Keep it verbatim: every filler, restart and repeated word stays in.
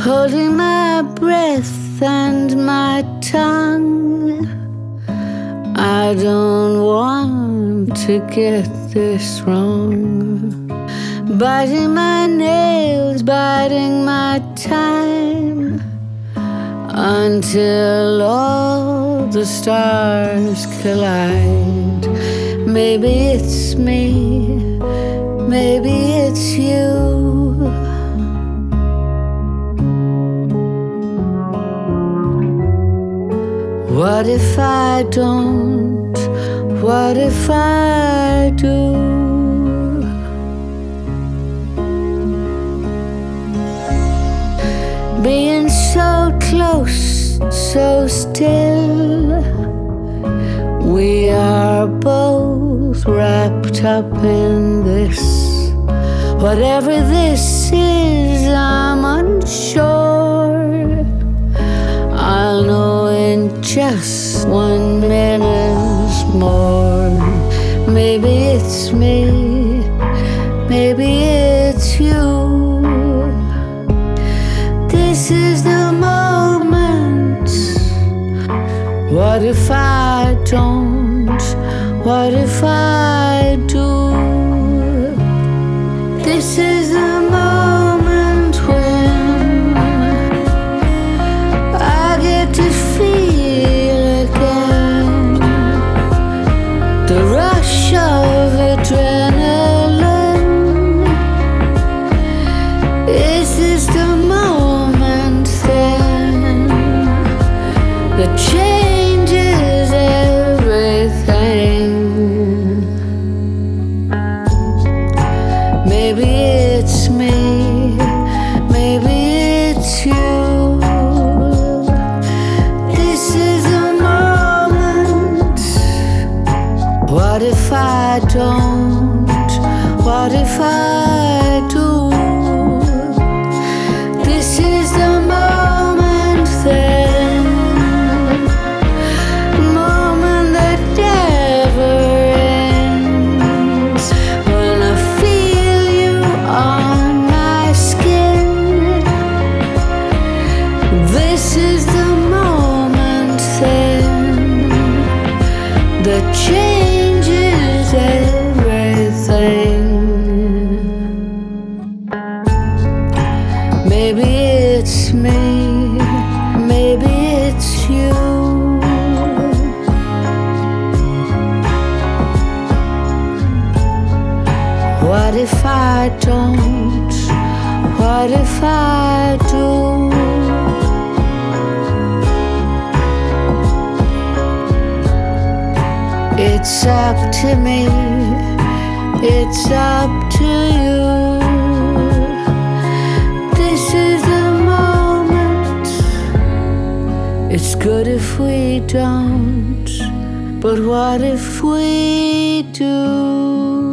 holding my breath and my tongue. I don't want to get this wrong. Biting my nails, biding my time, until all the stars collide. Maybe it's me, maybe it's you. What if I don't? What if I do? Being so close, so still, we are both wrapped up in this. Whatever this is, I'm unsure. I'll know in just one minute more. Maybe it's me, maybe it's you. This is the moment. What if I don't? What if I do? This is the moment when I get to feel again the rush of adrenaline. Is this the moment then that changes everything? Maybe it's me, maybe it's you. This is the moment. What if I don't? What if I do? This is the moment then, moment that never ends. When I feel you on my skin, this is the moment then that changes everything. Maybe it's me, maybe it's you. What if I don't? What if I do? It's up to me, it's up to you. This is the moment. It's good if we don't, but what if we do?